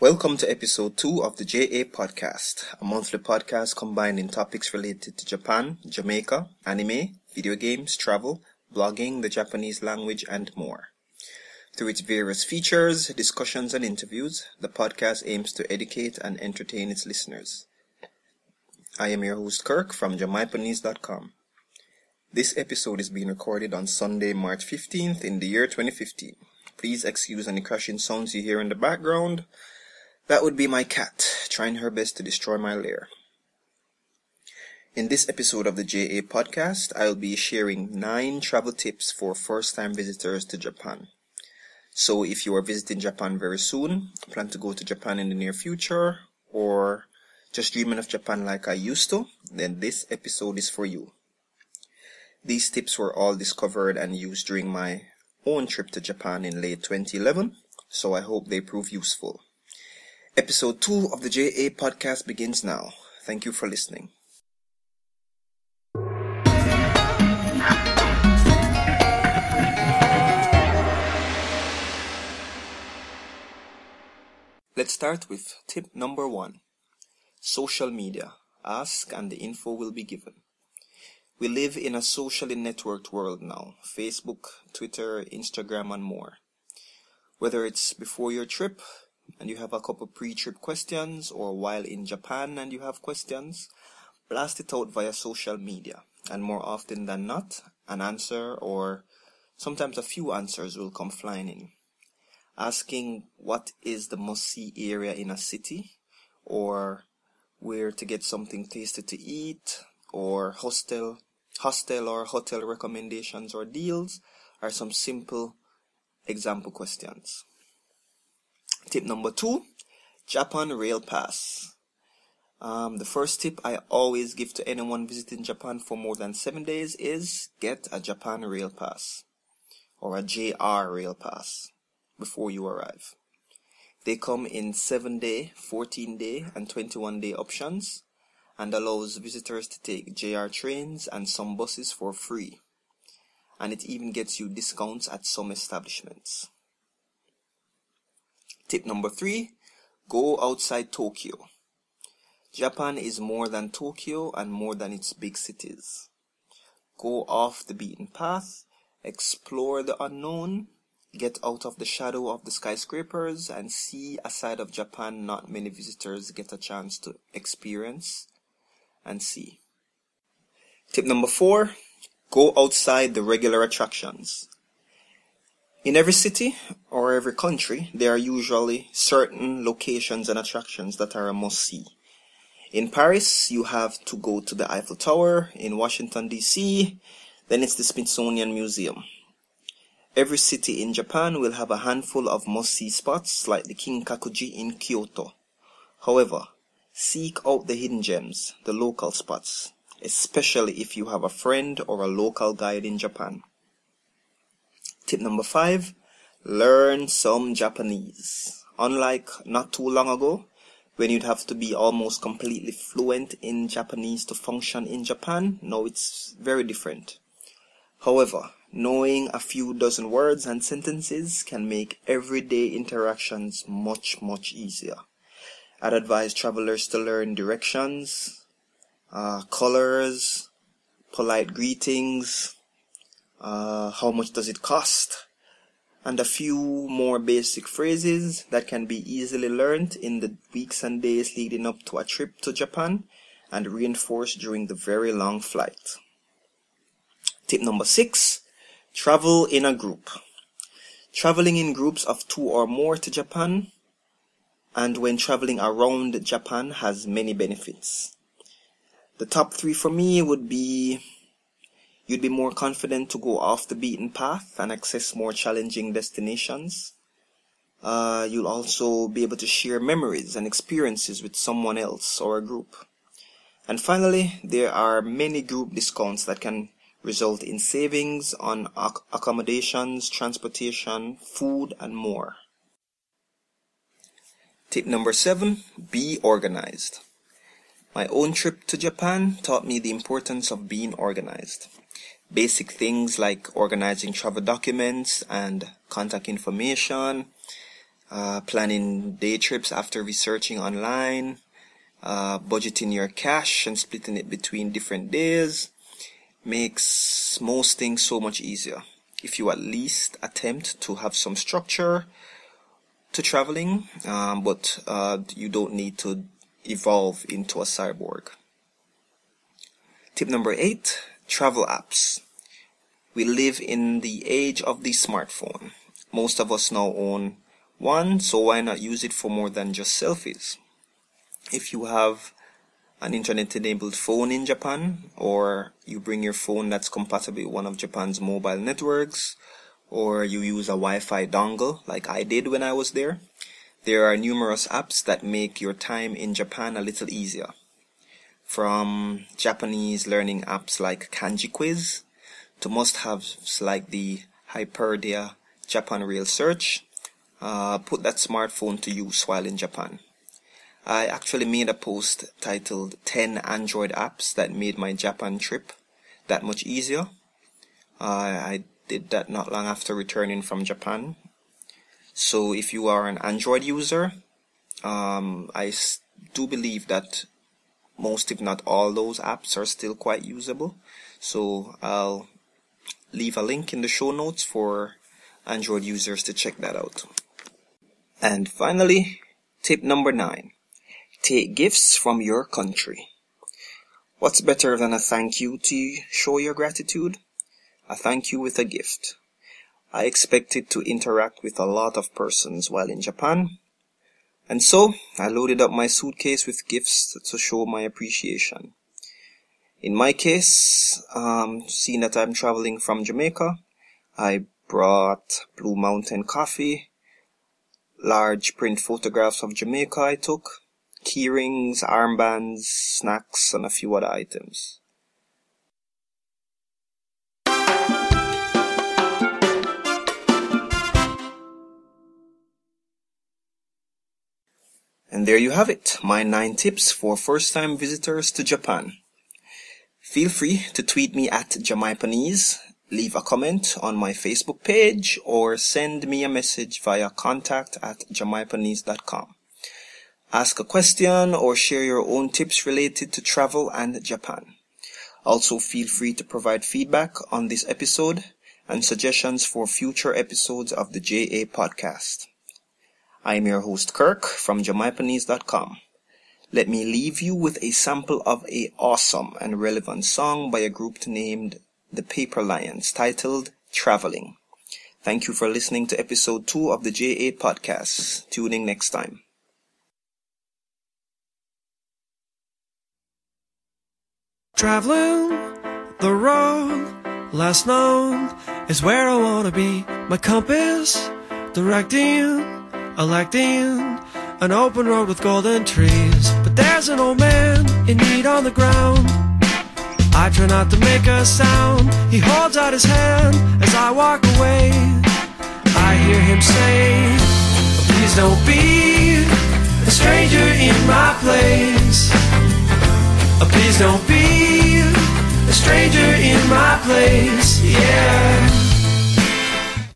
Welcome to episode 2 of the JA Podcast, a monthly podcast combining topics related to Japan, Jamaica, anime, video games, travel, blogging, the Japanese language, and more. Through its various features, discussions, and interviews, the podcast aims to educate and entertain its listeners. I am your host Kirk from jamaipanese.com. This episode is being recorded on Sunday, March 15th in the year 2015. Please excuse any crashing sounds you hear in the background. That would be my cat, trying her best to destroy my lair. In this episode of the JA Podcast, I'll be sharing 9 travel tips for first-time visitors to Japan. So if you are visiting Japan very soon, plan to go to Japan in the near future, or just dreaming of Japan like I used to, then this episode is for you. These tips were all discovered and used during my own trip to Japan in late 2011, so I hope they prove useful. Episode 2 of the JA Podcast begins now. Thank you for listening. Let's start with tip number 1. Social media. Ask and the info will be given. We live in a socially networked world now. Facebook, Twitter, Instagram, and more. Whether it's before your trip and you have a couple pre-trip questions, or while in Japan and you have questions, blast it out via social media. And more often than not, an answer or sometimes a few answers will come flying in. Asking what is the must-see area in a city, or where to get something tasty to eat, or hostel or hotel recommendations or deals are some simple example questions. Tip number 2, Japan Rail Pass. The first tip I always give to anyone visiting Japan for more than 7 days is get a Japan Rail Pass or a JR Rail Pass before you arrive. They come in 7-day, 14-day, and 21-day options and allows visitors to take JR trains and some buses for free. And it even gets you discounts at some establishments. Tip number 3, go outside Tokyo. Japan is more than Tokyo and more than its big cities. Go off the beaten path, explore the unknown, get out of the shadow of the skyscrapers, and see a side of Japan not many visitors get a chance to experience and see. Tip number 4, go outside the regular attractions. In every city or every country, there are usually certain locations and attractions that are a must-see. In Paris, you have to go to the Eiffel Tower. In Washington, D.C., then it's the Smithsonian Museum. Every city in Japan will have a handful of must-see spots like the Kinkakuji in Kyoto. However, seek out the hidden gems, the local spots, especially if you have a friend or a local guide in Japan. Tip number 5, learn some Japanese. Unlike not too long ago, when you'd have to be almost completely fluent in Japanese to function in Japan, now it's very different. However, knowing a few dozen words and sentences can make everyday interactions much easier. I'd advise travelers to learn directions, colors, polite greetings, how much does it cost, and a few more basic phrases that can be easily learned in the weeks and days leading up to a trip to Japan and reinforced during the very long flight. Tip number 6, travel in a group. Traveling in groups of 2 or more to Japan and when traveling around Japan has many benefits. The top 3 for me would be: you'd be more confident to go off the beaten path and access more challenging destinations. You'll also be able to share memories and experiences with someone else or a group. And finally, there are many group discounts that can result in savings on accommodations, transportation, food, and more. Tip number 7, be organized. My own trip to Japan taught me the importance of being organized. Basic things like organizing travel documents and contact information, planning day trips after researching online, budgeting your cash and splitting it between different days makes most things so much easier. If you at least attempt to have some structure to traveling, but you don't need to evolve into a cyborg. Tip number 8, travel apps. We live in the age of the smartphone. Most of us now own one, so why not use it for more than just selfies? If you have an internet-enabled phone in Japan, or you bring your phone that's compatible with one of Japan's mobile networks, or you use a Wi-Fi dongle like I did when I was there, there are numerous apps that make your time in Japan a little easier. From Japanese learning apps like Kanji Quiz to must-haves like the Hyperdia Japan Rail Search, put that smartphone to use while in Japan. I actually made a post titled 10 Android apps that made my Japan trip that much easier. I did that not long after returning from Japan. So if you are an Android user, I do believe that most, if not all, those apps are still quite usable. So I'll leave a link in the show notes for Android users to check that out. And finally, tip number 9. Take gifts from your country. What's better than a thank you to show your gratitude? A thank you with a gift. I expected to interact with a lot of persons while in Japan, and so I loaded up my suitcase with gifts to show my appreciation. In my case, seeing that I'm traveling from Jamaica, I brought Blue Mountain coffee, large print photographs of Jamaica I took, keyrings, armbands, snacks, and a few other items. And there you have it, my 9 tips for first-time visitors to Japan. Feel free to tweet me at Jamaipanese, leave a comment on my Facebook page, or send me a message via contact@jamaipanese.com. Ask a question or share your own tips related to travel and Japan. Also, feel free to provide feedback on this episode and suggestions for future episodes of the JA Podcast. I'm your host Kirk from Jamaipanese.com. Let me leave you with a sample of an awesome and relevant song by a group named The Paper Lions titled Traveling. Thank you for listening to episode 2 of the JA Podcast. Tune in next time. Traveling the road less known is where I wanna be. My compass directing, electing an open road with golden trees. But there's an old man in need on the ground. I try not to make a sound. He holds out his hand as I walk away. I hear him say, please don't be a stranger in my place. Please don't be a stranger in my place, yeah.